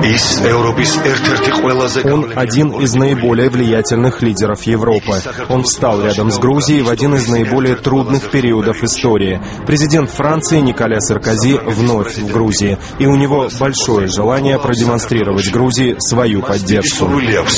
Он один из наиболее влиятельных лидеров Европы. Он встал рядом с Грузией в один из наиболее трудных периодов истории. Президент Франции Николя Саркози вновь в Грузии, и у него большое желание продемонстрировать Грузии свою поддержку.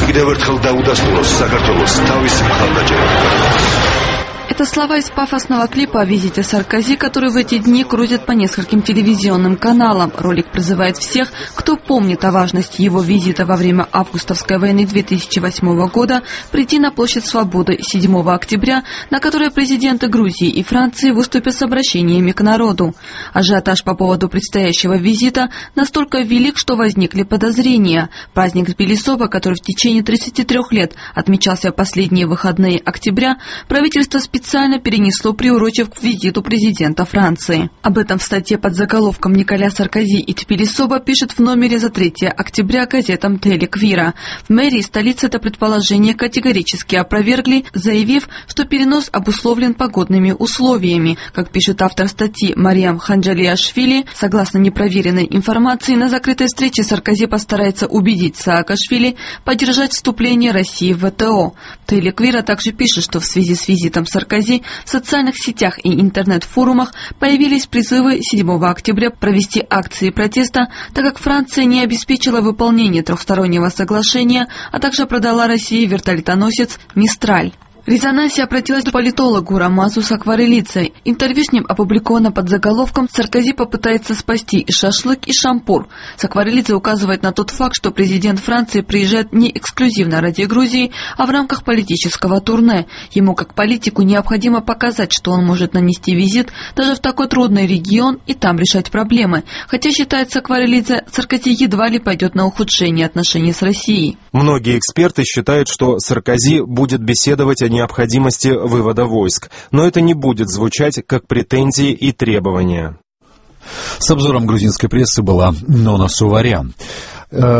Это слова из пафосного клипа о визите Саркози, который в эти дни крутят по нескольким телевизионным каналам. Ролик призывает всех, кто помнит о важности его визита во время августовской войны 2008 года, прийти на площадь Свободы 7 октября, на которой президенты Грузии и Франции выступят с обращениями к народу. Ажиотаж по поводу предстоящего визита настолько велик, что возникли подозрения. Праздник Тбилисоба, который в течение 33 лет отмечался в последние выходные октября, правительство специально перенесло, приурочив к визиту президента Франции. Об этом в статье под заголовком «Николя Саркози и Тбилисоба» пишет в номере за 3 октября газетам «Телеквира». В мэрии столицы это предположение категорически опровергли, заявив, что перенос обусловлен погодными условиями. Как пишет автор статьи Мариам Ханджалиашвили, согласно непроверенной информации, на закрытой встрече Саркози постарается убедить Саакашвили поддержать вступление России в ВТО. «Телеквира» также пишет, что в связи с визитом Саркози в социальных сетях и интернет-форумах появились призывы 7 октября провести акции протеста, так как Франция не обеспечила выполнение трехстороннего соглашения, а также продала России вертолетоносец «Мистраль». В резонансе обратилась к политологу Рамазу Сакварелидзе. Интервью с ним опубликовано под заголовком «Саркози попытается спасти и шашлык, и шампур». Сакварелидзе указывает на тот факт, что президент Франции приезжает не эксклюзивно ради Грузии, а в рамках политического турне. Ему, как политику, необходимо показать, что он может нанести визит даже в такой трудный регион и там решать проблемы. Хотя, считает Сакварелидзе, Саркози едва ли пойдет на ухудшение отношений с Россией. Многие эксперты считают, что Саркози будет беседовать о необходимости вывода войск, но это не будет звучать как претензии и требования. С обзором грузинской прессы была Нона Суварян.